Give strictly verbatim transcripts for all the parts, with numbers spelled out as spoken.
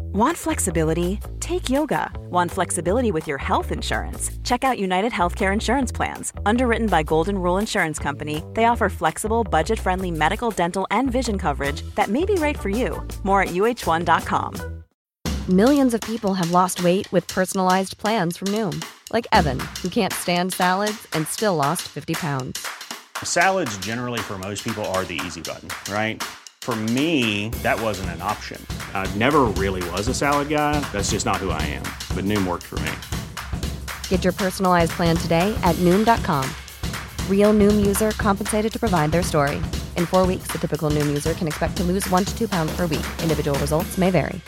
Want flexibility? Take yoga. Want flexibility with your health insurance? Check out United Healthcare Insurance Plans. Underwritten by Golden Rule Insurance Company, they offer flexible, budget-friendly medical, dental, and vision coverage that may be right for you. More at U H one dot com. Millions of people have lost weight with personalized plans from Noom. Like Evan, who can't stand salads and still lost fifty pounds. Salads generally for most people are the easy button, right? For me, that wasn't an option. I never really was a salad guy. That's just not who I am. But Noom worked for me. Get your personalized plan today at Noom dot com. Real Noom user compensated to provide their story. In four weeks, the typical Noom user can expect to lose one to two pounds per week. Individual results may vary.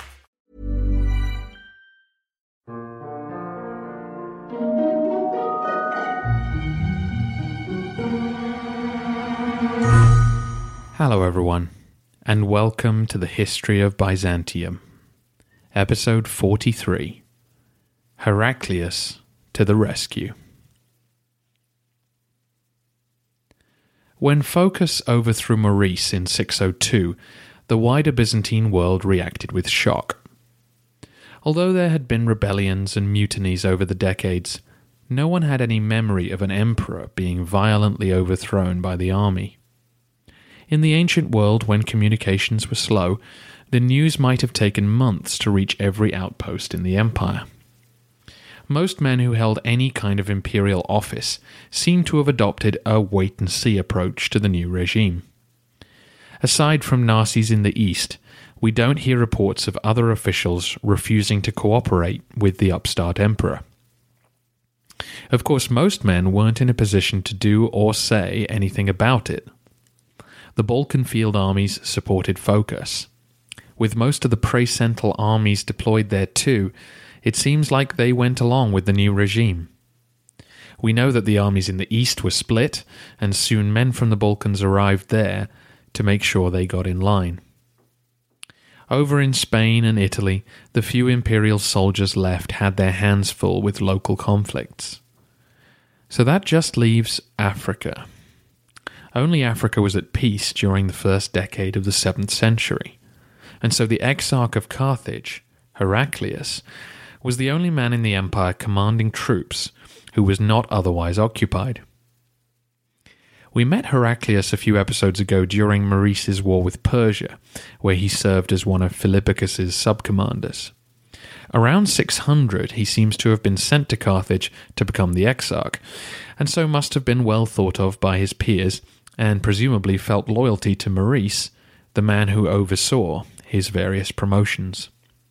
Hello everyone, and welcome to the History of Byzantium, Episode forty-three, Heraclius to the Rescue. When Phocas overthrew Maurice in six oh two, the wider Byzantine world reacted with shock. Although there had been rebellions and mutinies over the decades, no one had any memory of an emperor being violently overthrown by the army. In the ancient world, when communications were slow, the news might have taken months to reach every outpost in the empire. Most men who held any kind of imperial office seemed to have adopted a wait-and-see approach to the new regime. Aside from Narses in the east, we don't hear reports of other officials refusing to cooperate with the upstart emperor. Of course, most men weren't in a position to do or say anything about it. The Balkan field armies supported Phocas. With most of the Praesental armies deployed there too, it seems like they went along with the new regime. We know that the armies in the east were split, and soon men from the Balkans arrived there to make sure they got in line. Over in Spain and Italy, the few imperial soldiers left had their hands full with local conflicts. So that just leaves Africa. Only Africa was at peace during the first decade of the seventh century, and so the Exarch of Carthage, Heraclius, was the only man in the empire commanding troops who was not otherwise occupied. We met Heraclius a few episodes ago during Maurice's war with Persia, where he served as one of Philippicus's subcommanders. Around six hundred, he seems to have been sent to Carthage to become the Exarch, and so must have been well thought of by his peers, and presumably felt loyalty to Maurice, the man who oversaw his various promotions.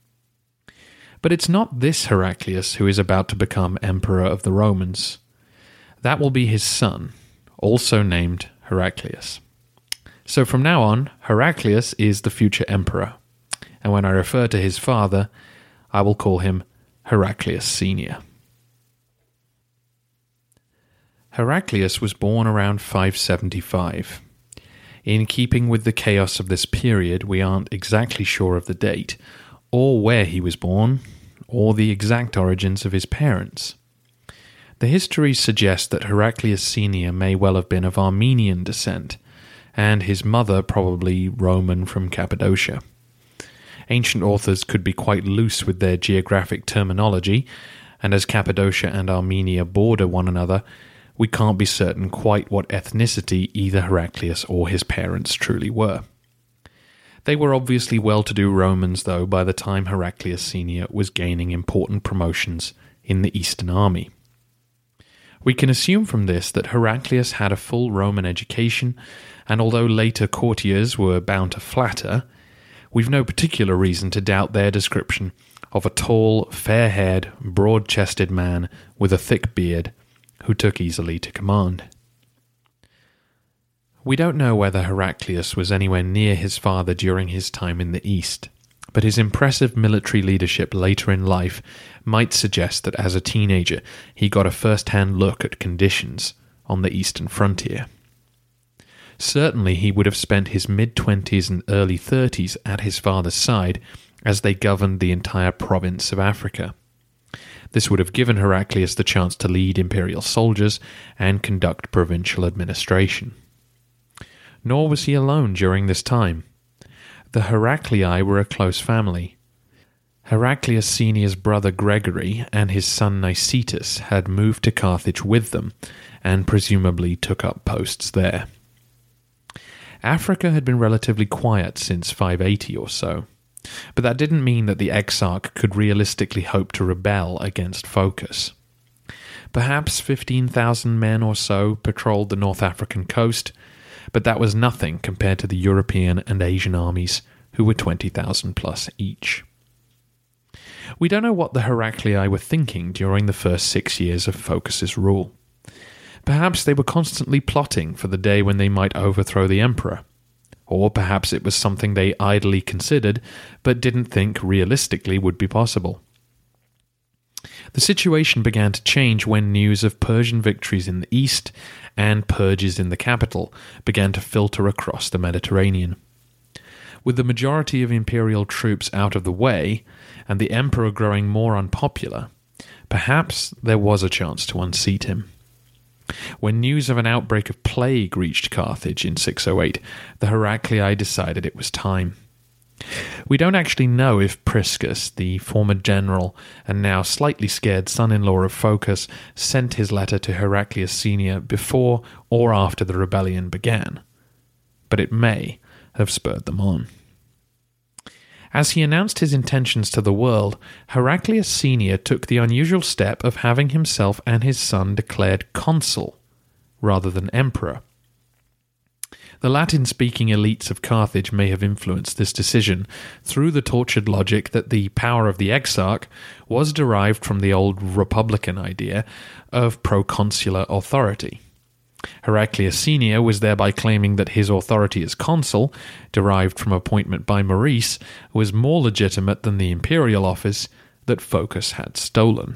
But it's not this Heraclius who is about to become Emperor of the Romans. That will be his son, also named Heraclius. So from now on, Heraclius is the future emperor, and when I refer to his father, I will call him Heraclius Senior. Heraclius was born around five seventy-five. In keeping with the chaos of this period, we aren't exactly sure of the date, or where he was born, or the exact origins of his parents. The histories suggest that Heraclius Senior may well have been of Armenian descent, and his mother probably Roman from Cappadocia. Ancient authors could be quite loose with their geographic terminology, and as Cappadocia and Armenia border one another, we can't be certain quite what ethnicity either Heraclius or his parents truly were. They were obviously well-to-do Romans, though, by the time Heraclius Senior was gaining important promotions in the Eastern Army. We can assume from this that Heraclius had a full Roman education, and although later courtiers were bound to flatter, we've no particular reason to doubt their description of a tall, fair-haired, broad-chested man with a thick beard who took easily to command. We don't know whether Heraclius was anywhere near his father during his time in the East, but his impressive military leadership later in life might suggest that as a teenager he got a first-hand look at conditions on the eastern frontier. Certainly he would have spent his mid-twenties and early thirties at his father's side as they governed the entire province of Africa. This would have given Heraclius the chance to lead imperial soldiers and conduct provincial administration. Nor was he alone during this time. The Heraclii were a close family. Heraclius Senior's brother Gregory and his son Nicetas had moved to Carthage with them, and presumably took up posts there. Africa had been relatively quiet since five eighty or so, but that didn't mean that the exarch could realistically hope to rebel against Phocas. Perhaps fifteen thousand men or so patrolled the North African coast, but that was nothing compared to the European and Asian armies, who were twenty thousand plus each. We don't know what the Heraclii were thinking during the first six years of Phocas's rule. Perhaps they were constantly plotting for the day when they might overthrow the emperor. Or perhaps it was something they idly considered, but didn't think realistically would be possible. The situation began to change when news of Persian victories in the east and purges in the capital began to filter across the Mediterranean. With the majority of imperial troops out of the way, and the emperor growing more unpopular, perhaps there was a chance to unseat him. When news of an outbreak of plague reached Carthage in six oh eight, the Heraclii decided it was time. We don't actually know if Priscus, the former general and now slightly scared son-in-law of Phocas, sent his letter to Heraclius Senior before or after the rebellion began, but it may have spurred them on. As he announced his intentions to the world, Heraclius Senior took the unusual step of having himself and his son declared consul, rather than emperor. The Latin-speaking elites of Carthage may have influenced this decision through the tortured logic that the power of the exarch was derived from the old republican idea of proconsular authority. Heraclius Senior was thereby claiming that his authority as consul, derived from appointment by Maurice, was more legitimate than the imperial office that Phocas had stolen.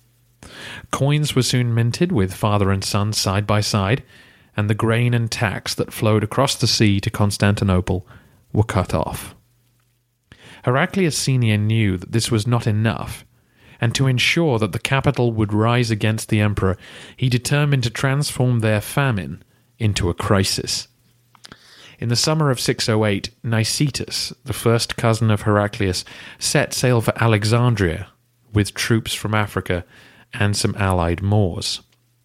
Coins were soon minted with father and son side by side, and the grain and tax that flowed across the sea to Constantinople were cut off. Heraclius Senior knew that this was not enough, and to ensure that the capital would rise against the emperor, he determined to transform their famine into a crisis. In the summer of six oh eight, Nicetas, the first cousin of Heraclius, set sail for Alexandria with troops from Africa and some allied Moors.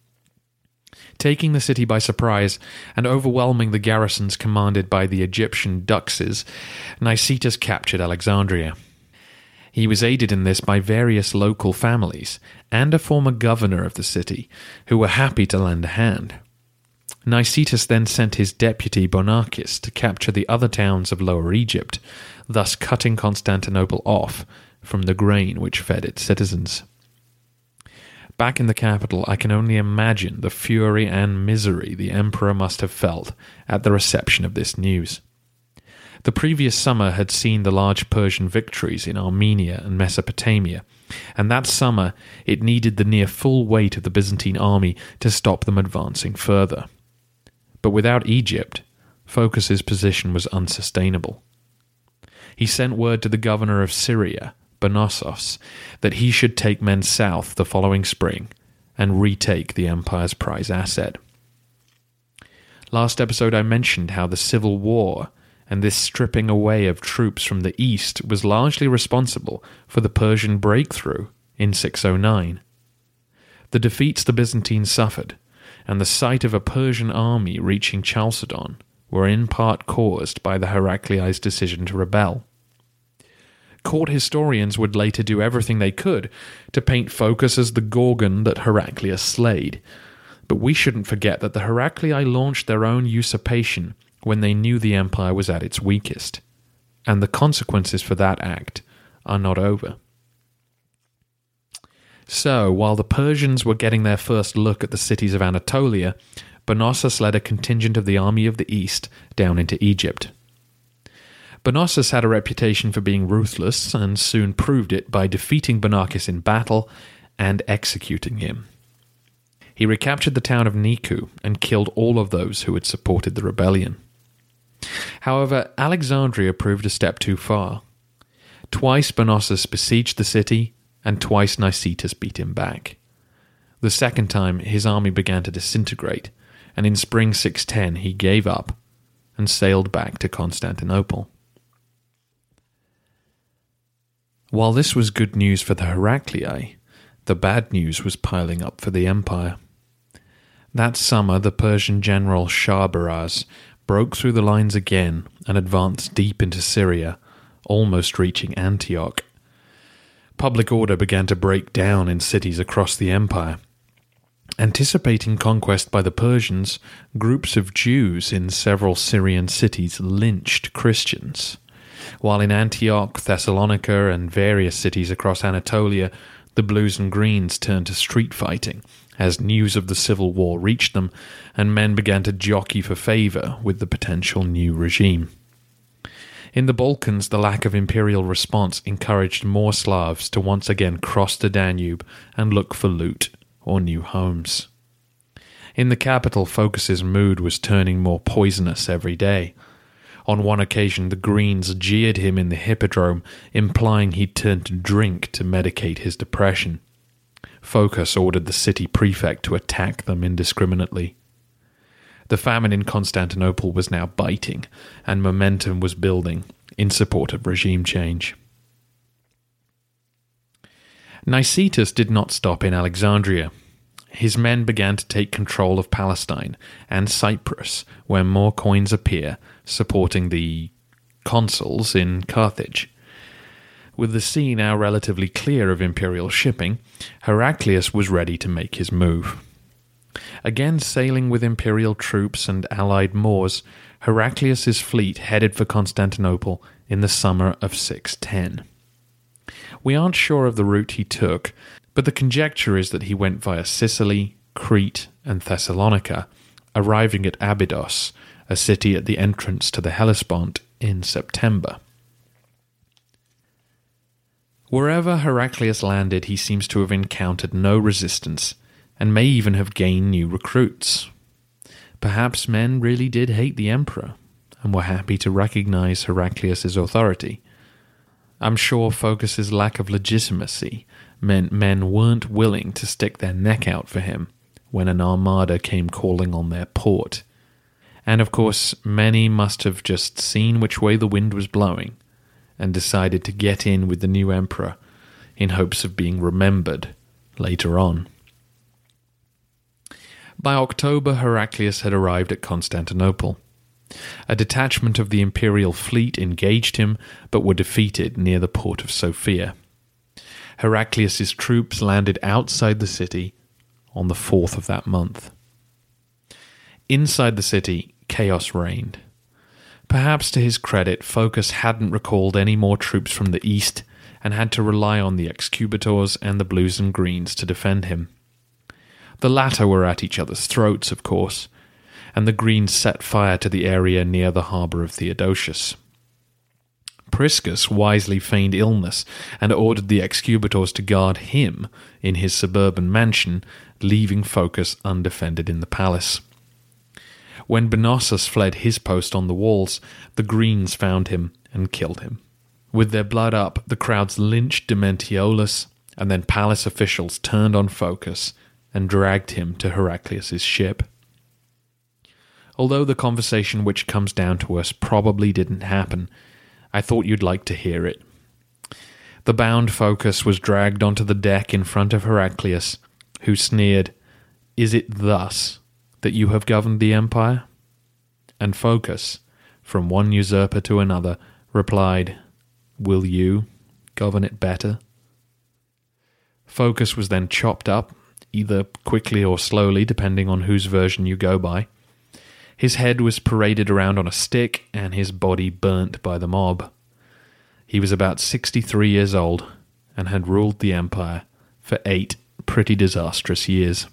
Taking the city by surprise and overwhelming the garrisons commanded by the Egyptian Duxes, Nicetas captured Alexandria. He was aided in this by various local families and a former governor of the city, who were happy to lend a hand. Nicetas then sent his deputy Bonarchus to capture the other towns of Lower Egypt, thus cutting Constantinople off from the grain which fed its citizens. Back in the capital, I can only imagine the fury and misery the emperor must have felt at the reception of this news. The previous summer had seen the large Persian victories in Armenia and Mesopotamia, and that summer it needed the near full weight of the Byzantine army to stop them advancing further. But without Egypt, Phocas's position was unsustainable. He sent word to the governor of Syria, Bonossos, that he should take men south the following spring and retake the empire's prize asset. Last episode I mentioned how the civil war and this stripping away of troops from the east was largely responsible for the Persian breakthrough in six oh nine. The defeats the Byzantines suffered, and the sight of a Persian army reaching Chalcedon, were in part caused by the Heraclii's decision to rebel. Court historians would later do everything they could to paint Phocas as the Gorgon that Heraclius slayed, but we shouldn't forget that the Heraclii launched their own usurpation when they knew the empire was at its weakest, and the consequences for that act are not over. So, while the Persians were getting their first look at the cities of Anatolia, Bonossus led a contingent of the army of the east down into Egypt. Bonossus had a reputation for being ruthless, and soon proved it by defeating Bonarchus in battle and executing him. He recaptured the town of Niku and killed all of those who had supported the rebellion. However, Alexandria proved a step too far. Twice Bonossus besieged the city, and twice Nicetas beat him back. The second time, his army began to disintegrate, and in spring six ten he gave up and sailed back to Constantinople. While this was good news for the Heraclei, the bad news was piling up for the empire. That summer, the Persian general Shahrbaraz broke through the lines again and advanced deep into Syria, almost reaching Antioch. Public order began to break down in cities across the empire. Anticipating conquest by the Persians, groups of Jews in several Syrian cities lynched Christians, while in Antioch, Thessalonica, and various cities across Anatolia, the Blues and Greens turned to street fighting as news of the civil war reached them and men began to jockey for favour with the potential new regime. In the Balkans, the lack of imperial response encouraged more Slavs to once again cross the Danube and look for loot or new homes. In the capital, Phocas's mood was turning more poisonous every day. On one occasion, the Greens jeered him in the Hippodrome, implying he'd turned to drink to medicate his depression. Phocas ordered the city prefect to attack them indiscriminately. The famine in Constantinople was now biting, and momentum was building in support of regime change. Nicetas did not stop in Alexandria. His men began to take control of Palestine and Cyprus, where more coins appear, supporting the consuls in Carthage. With the sea now relatively clear of imperial shipping, Heraclius was ready to make his move. Again sailing with imperial troops and allied Moors, Heraclius's fleet headed for Constantinople in the summer of six ten. We aren't sure of the route he took, but the conjecture is that he went via Sicily, Crete, and Thessalonica, arriving at Abydos, a city at the entrance to the Hellespont, in September. Wherever Heraclius landed, he seems to have encountered no resistance, and may even have gained new recruits. Perhaps men really did hate the emperor, and were happy to recognize Heraclius's authority. I'm sure Phocas's lack of legitimacy meant men weren't willing to stick their neck out for him when an armada came calling on their port. And of course, many must have just seen which way the wind was blowing, and decided to get in with the new emperor in hopes of being remembered later on. By October, Heraclius had arrived at Constantinople. A detachment of the imperial fleet engaged him, but were defeated near the port of Sophia. Heraclius's troops landed outside the city on the fourth of that month. Inside the city, chaos reigned. Perhaps to his credit, Phocas hadn't recalled any more troops from the east and had to rely on the Excubitors and the Blues and Greens to defend him. The latter were at each other's throats, of course, and the Greens set fire to the area near the harbour of Theodosius. Priscus wisely feigned illness and ordered the Excubitors to guard him in his suburban mansion, leaving Phocas undefended in the palace. When Bonosus fled his post on the walls, the Greens found him and killed him. With their blood up, the crowds lynched Dementiolus, and then palace officials turned on Phocas and dragged him to Heraclius's ship. Although the conversation which comes down to us probably didn't happen, I thought you'd like to hear it. The bound Phocas was dragged onto the deck in front of Heraclius, who sneered, "Is it thus that you have governed the empire?" And Phocas, from one usurper to another, replied, "Will you govern it better?" Phocas was then chopped up, either quickly or slowly, depending on whose version you go by. His head was paraded around on a stick, and his body burnt by the mob. He was about sixty-three years old, and had ruled the empire for eight pretty disastrous years.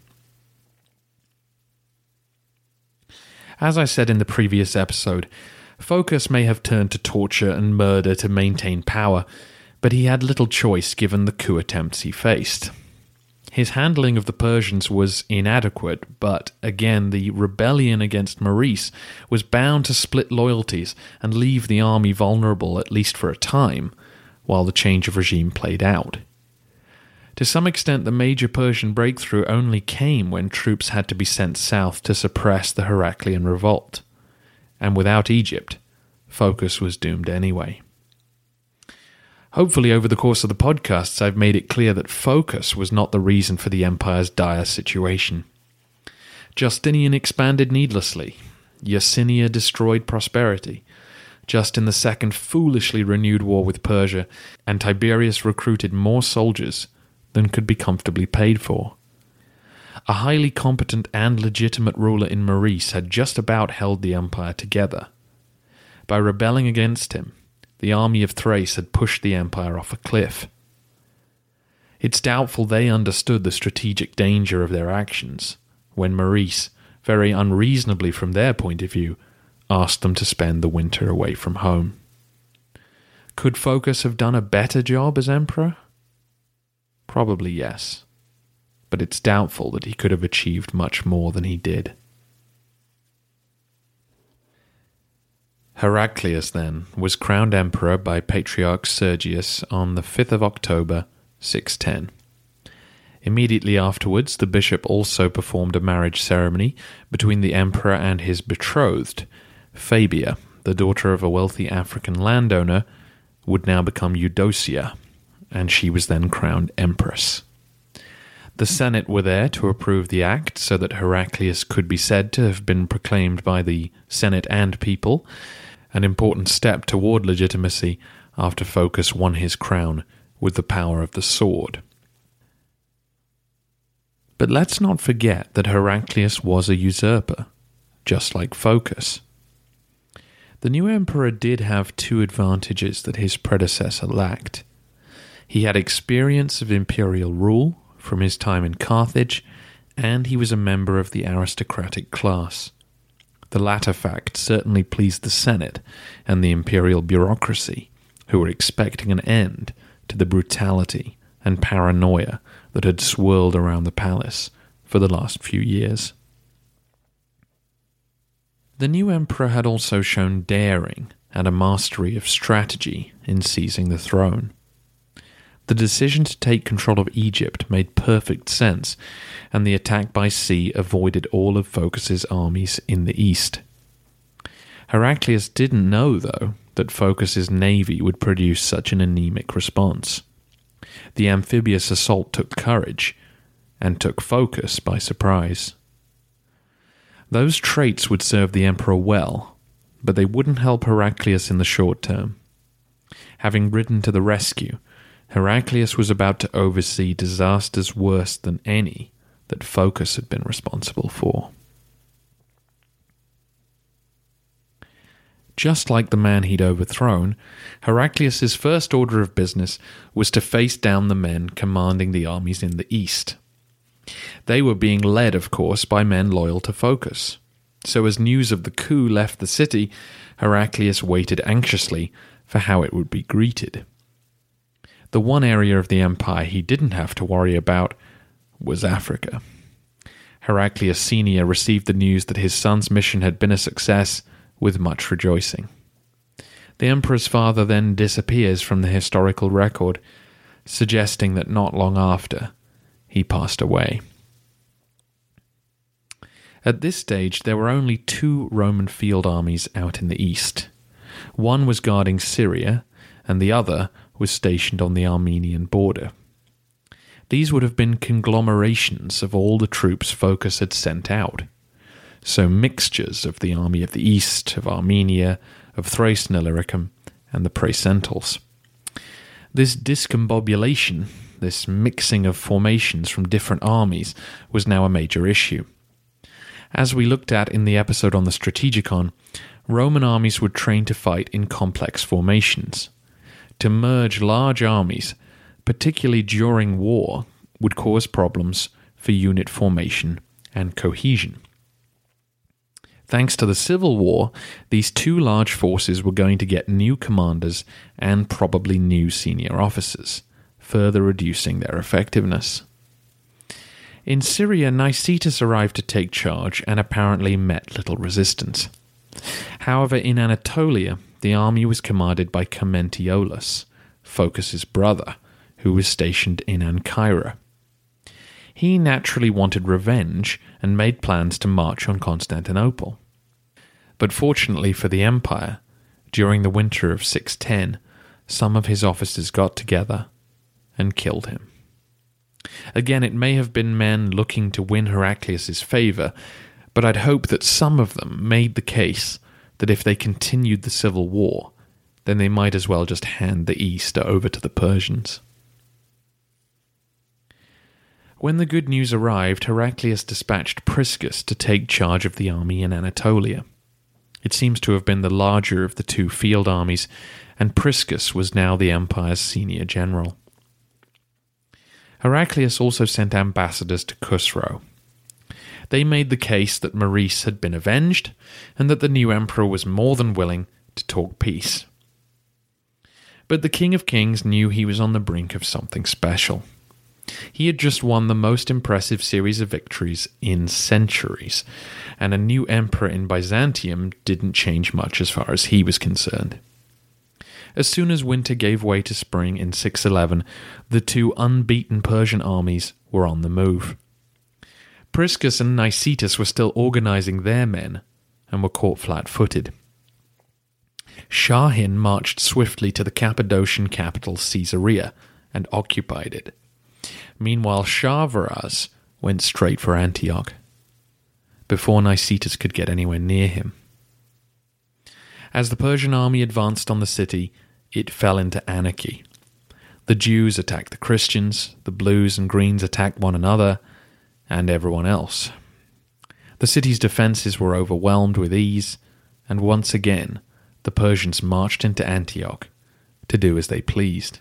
As I said in the previous episode, Phocas may have turned to torture and murder to maintain power, but he had little choice given the coup attempts he faced. His handling of the Persians was inadequate, but again the rebellion against Maurice was bound to split loyalties and leave the army vulnerable at least for a time, while the change of regime played out. To some extent, the major Persian breakthrough only came when troops had to be sent south to suppress the Heraclian revolt, and without Egypt, Phocas was doomed anyway. Hopefully over the course of the podcasts I've made it clear that Phocas was not the reason for the empire's dire situation. Justinian expanded needlessly. Yersinia destroyed prosperity. Justin the Second foolishly renewed war with Persia, and Tiberius recruited more soldiers than could be comfortably paid for. A highly competent and legitimate ruler in Maurice had just about held the empire together. By rebelling against him, the army of Thrace had pushed the empire off a cliff. It's doubtful they understood the strategic danger of their actions when Maurice, very unreasonably from their point of view, asked them to spend the winter away from home. Could Phocas have done a better job as emperor? Probably yes, but it's doubtful that he could have achieved much more than he did. Heraclius, then, was crowned emperor by Patriarch Sergius on the fifth of October, six ten. Immediately afterwards, the bishop also performed a marriage ceremony between the emperor and his betrothed. Fabia, the daughter of a wealthy African landowner, would now become Eudocia, and she was then crowned empress. The Senate were there to approve the act so that Heraclius could be said to have been proclaimed by the Senate and people, an important step toward legitimacy after Phocas won his crown with the power of the sword. But let's not forget that Heraclius was a usurper, just like Phocas. The new emperor did have two advantages that his predecessor lacked. He had experience of imperial rule from his time in Carthage, and he was a member of the aristocratic class. The latter fact certainly pleased the Senate and the imperial bureaucracy, who were expecting an end to the brutality and paranoia that had swirled around the palace for the last few years. The new emperor had also shown daring and a mastery of strategy in seizing the throne. The decision to take control of Egypt made perfect sense, and the attack by sea avoided all of Phocas's armies in the east. Heraclius didn't know, though, that Phocas's navy would produce such an anemic response. The amphibious assault took courage, and took Phocas by surprise. Those traits would serve the emperor well, but they wouldn't help Heraclius in the short term. Having ridden to the rescue, Heraclius was about to oversee disasters worse than any that Phocas had been responsible for. Just like the man he'd overthrown, Heraclius's first order of business was to face down the men commanding the armies in the east. They were being led, of course, by men loyal to Phocas. So as news of the coup left the city, Heraclius waited anxiously for how it would be greeted. The one area of the empire he didn't have to worry about was Africa. Heraclius Senior received the news that his son's mission had been a success with much rejoicing. The emperor's father then disappears from the historical record, suggesting that not long after, he passed away. At this stage, there were only two Roman field armies out in the east. One was guarding Syria, and the other was stationed on the Armenian border. These would have been conglomerations of all the troops Phocas had sent out, so mixtures of the army of the east, of Armenia, of Thrace and Illyricum, and the Praecentals. This discombobulation, this mixing of formations from different armies, was now a major issue. As we looked at in the episode on the Strategicon, Roman armies would train to fight in complex formations. To merge large armies, particularly during war, would cause problems for unit formation and cohesion. Thanks to the Civil War, these two large forces were going to get new commanders and probably new senior officers, further reducing their effectiveness. In Syria, Nicetas arrived to take charge and apparently met little resistance. However, in Anatolia, the army was commanded by Commentiolus, Phocas's brother, who was stationed in Ancyra. He naturally wanted revenge and made plans to march on Constantinople. But fortunately for the empire, during the winter of six ten, some of his officers got together and killed him. Again, it may have been men looking to win Heraclius' favour, but I'd hope that some of them made the case that if they continued the civil war, then they might as well just hand the east over to the Persians. When the good news arrived, Heraclius dispatched Priscus to take charge of the army in Anatolia. It seems to have been the larger of the two field armies, and Priscus was now the empire's senior general. Heraclius also sent ambassadors to Khusro. They made the case that Maurice had been avenged, and that the new emperor was more than willing to talk peace. But the King of Kings knew he was on the brink of something special. He had just won the most impressive series of victories in centuries, and a new emperor in Byzantium didn't change much as far as he was concerned. As soon as winter gave way to spring in six eleven, the two unbeaten Persian armies were on the move. Priscus and Nicetas were still organizing their men, and were caught flat-footed. Shahin marched swiftly to the Cappadocian capital Caesarea and occupied it. Meanwhile, Sharvaraz went straight for Antioch, before Nicetas could get anywhere near him. As the Persian army advanced on the city, it fell into anarchy. The Jews attacked the Christians, the Blues and Greens attacked one another, and everyone else. The city's defences were overwhelmed with ease, and once again the Persians marched into Antioch to do as they pleased.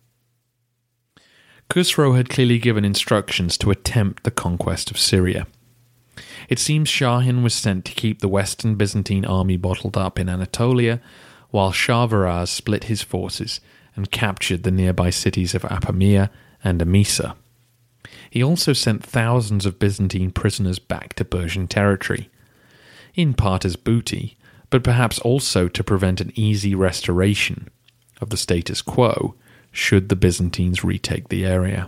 Khusro had clearly given instructions to attempt the conquest of Syria. It seems Shahin was sent to keep the Western Byzantine army bottled up in Anatolia, while Sharvaraz split his forces and captured the nearby cities of Apamea and Emesa. He also sent thousands of Byzantine prisoners back to Persian territory, in part as booty, but perhaps also to prevent an easy restoration of the status quo should the Byzantines retake the area.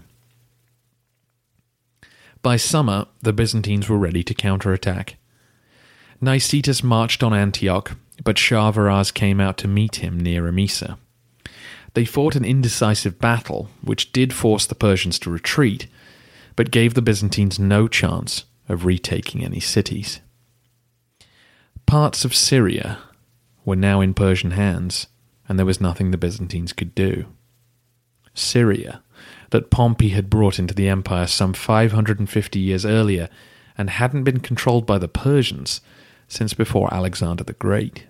By summer, the Byzantines were ready to counterattack. Nicetas marched on Antioch, but Sharvaraz came out to meet him near Emesa. They fought an indecisive battle, which did force the Persians to retreat, but gave the Byzantines no chance of retaking any cities. Parts of Syria were now in Persian hands, and there was nothing the Byzantines could do. Syria, that Pompey had brought into the empire some five hundred fifty years earlier and hadn't been controlled by the Persians since before Alexander the Great.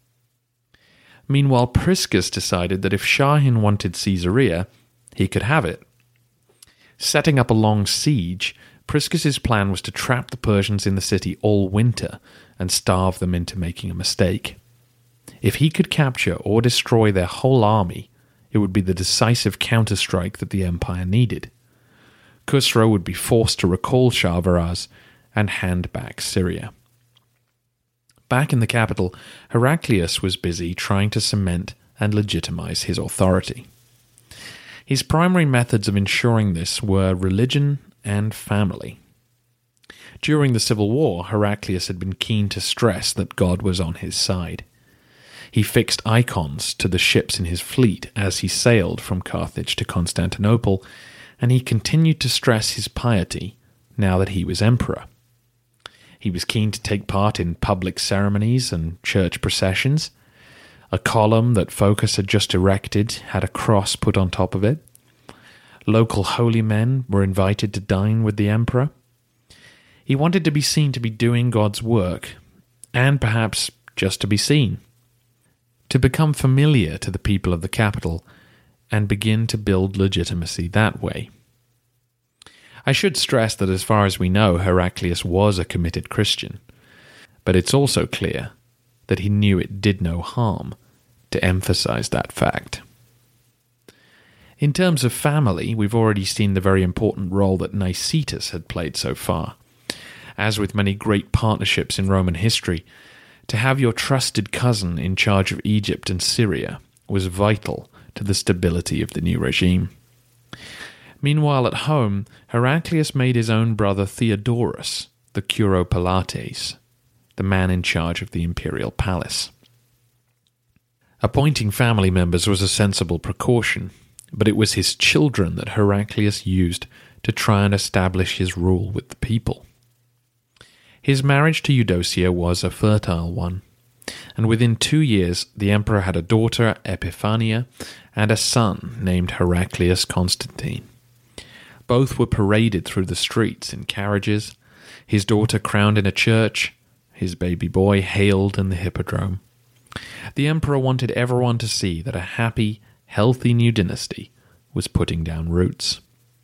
Meanwhile, Priscus decided that if Shahin wanted Caesarea, he could have it. Setting up a long siege, Priscus's plan was to trap the Persians in the city all winter and starve them into making a mistake. If he could capture or destroy their whole army, it would be the decisive counterstrike that the empire needed. Khusro would be forced to recall Sharvaraz and hand back Syria. Back in the capital, Heraclius was busy trying to cement and legitimize his authority. His primary methods of ensuring this were religion and family. During the civil war, Heraclius had been keen to stress that God was on his side. He fixed icons to the ships in his fleet as he sailed from Carthage to Constantinople, and he continued to stress his piety now that he was emperor. He was keen to take part in public ceremonies and church processions. A column that Phocas had just erected had a cross put on top of it. Local holy men were invited to dine with the emperor. He wanted to be seen to be doing God's work, and perhaps just to be seen. To become familiar to the people of the capital and begin to build legitimacy that way. I should stress that as far as we know, Heraclius was a committed Christian, but it's also clear that he knew it did no harm to emphasize that fact. In terms of family, we've already seen the very important role that Nicetas had played so far. As with many great partnerships in Roman history, to have your trusted cousin in charge of Egypt and Syria was vital to the stability of the new regime. Meanwhile, at home, Heraclius made his own brother Theodorus the Curopalates, the man in charge of the imperial palace. Appointing family members was a sensible precaution, but it was his children that Heraclius used to try and establish his rule with the people. His marriage to Eudocia was a fertile one, and within two years the emperor had a daughter, Epiphania, and a son named Heraclius Constantine. Both were paraded through the streets in carriages, his daughter crowned in a church, his baby boy hailed in the hippodrome. The emperor wanted everyone to see that a happy, healthy new dynasty was putting down roots.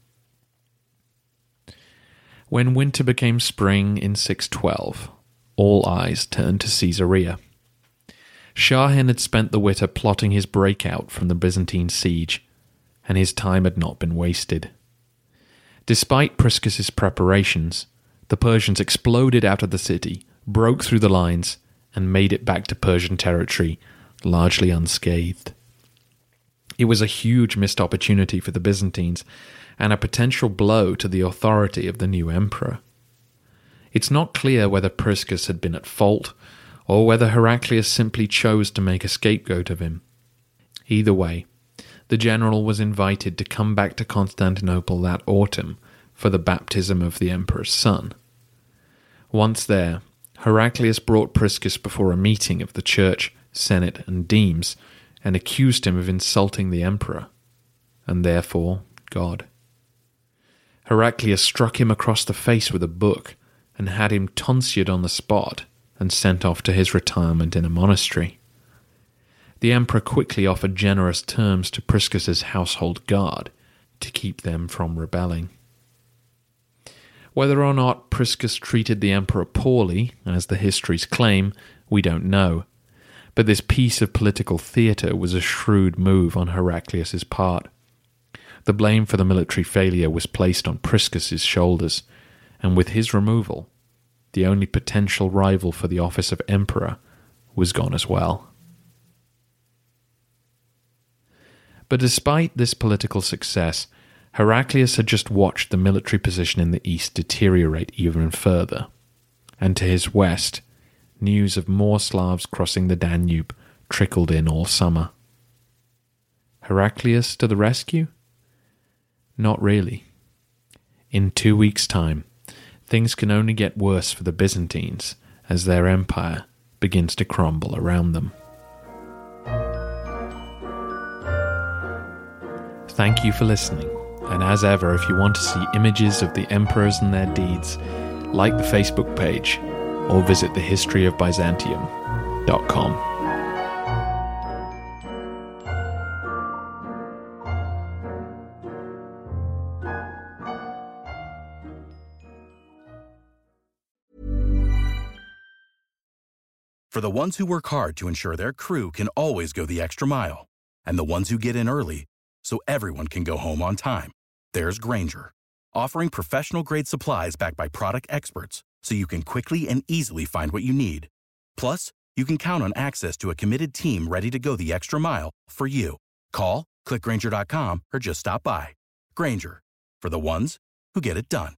When winter became spring in six twelve, all eyes turned to Caesarea. Shahin had spent the winter plotting his breakout from the Byzantine siege, and his time had not been wasted. Despite Priscus's preparations, the Persians exploded out of the city, broke through the lines, and made it back to Persian territory, largely unscathed. It was a huge missed opportunity for the Byzantines, and a potential blow to the authority of the new emperor. It's not clear whether Priscus had been at fault, or whether Heraclius simply chose to make a scapegoat of him. Either way, the general was invited to come back to Constantinople that autumn for the baptism of the emperor's son. Once there, Heraclius brought Priscus before a meeting of the church, senate, and demes, and accused him of insulting the emperor, and therefore God. Heraclius struck him across the face with a book, and had him tonsured on the spot, and sent off to his retirement in a monastery. The emperor quickly offered generous terms to Priscus's household guard to keep them from rebelling. Whether or not Priscus treated the emperor poorly, as the histories claim, we don't know, but this piece of political theatre was a shrewd move on Heraclius's part. The blame for the military failure was placed on Priscus's shoulders, and with his removal, the only potential rival for the office of emperor was gone as well. But despite this political success, Heraclius had just watched the military position in the east deteriorate even further, and to his west, news of more Slavs crossing the Danube trickled in all summer. Heraclius to the rescue? Not really. In two weeks' time, things can only get worse for the Byzantines as their empire begins to crumble around them. Thank you for listening, and as ever, if you want to see images of the emperors and their deeds, like the Facebook page or visit the history of Byzantium dot com. For the ones who work hard to ensure their crew can always go the extra mile, and the ones who get in early so everyone can go home on time, there's Grainger, offering professional-grade supplies backed by product experts so you can quickly and easily find what you need. Plus, you can count on access to a committed team ready to go the extra mile for you. Call, click Grainger dot com, or just stop by. Grainger, for the ones who get it done.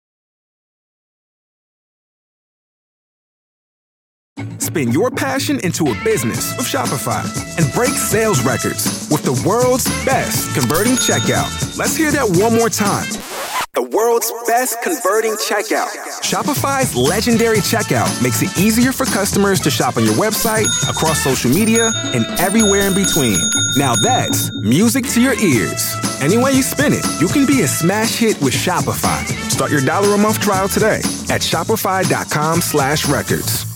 Spin your passion into a business with Shopify and break sales records with the world's best converting checkout. Let's hear that one more time. The world's best converting checkout. Shopify's legendary checkout makes it easier for customers to shop on your website, across social media, and everywhere in between. Now that's music to your ears. Any way you spin it, you can be a smash hit with Shopify. Start your dollar a month trial today at shopify dot com slash records.